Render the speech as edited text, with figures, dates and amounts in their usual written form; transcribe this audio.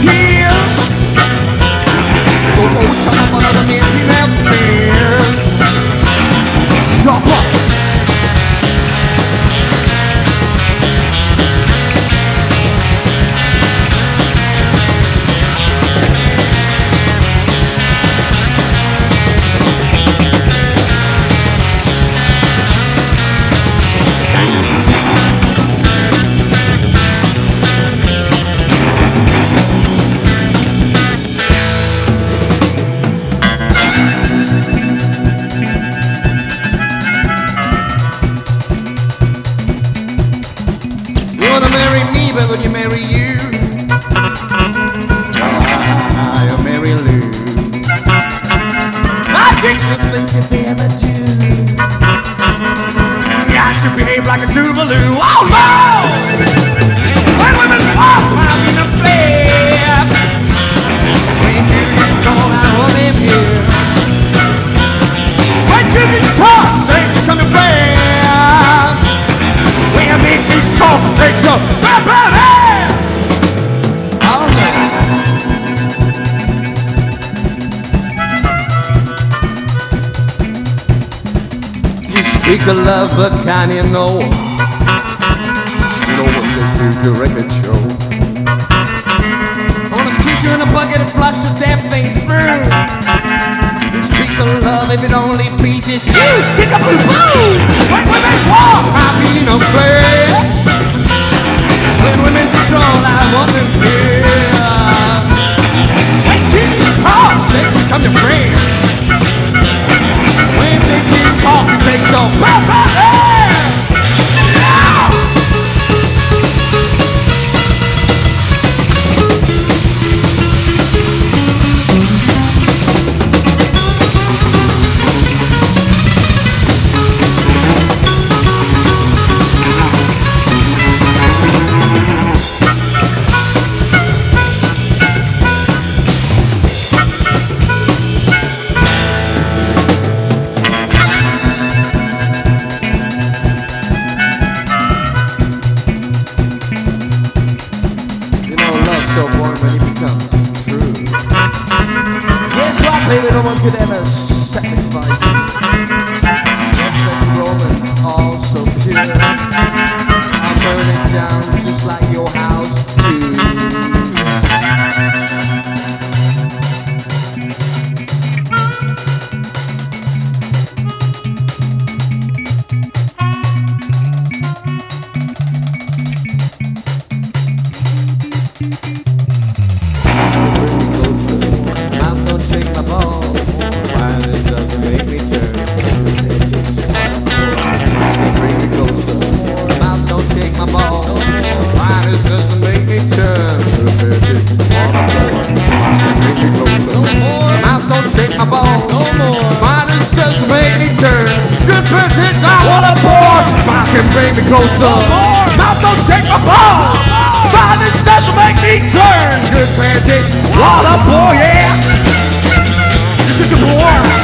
tears. Don't go tell them what other men you have fears. Jump up. But would you marry you? I'll marry Lou. I think she'll think if they ever do. I should behave like a Tuvalu. Oh no! When women walk out in a flip, when you call out on them here, when you talk, say to come and play. When bitches talk, takes up. Speak of love, but can you know? You know what they do to record show. I wanna squeeze you in a bucket and flush the damn thing through. You speak of love if it only pleases you. Tick a blue blue. When women walk, I mean no place. When women stroll, I want them here. When kids talk, sex become your friend. When bitches talk, it takes on so boring when it becomes true. Guess what, baby, no one could ever satisfy you. That romance, all so pure. I'll burn it down just like your house too. Bring me closer. Mouth don't shake my balls. Violence doesn't make me turn. Good plantation, what a boy, yeah. This is a war.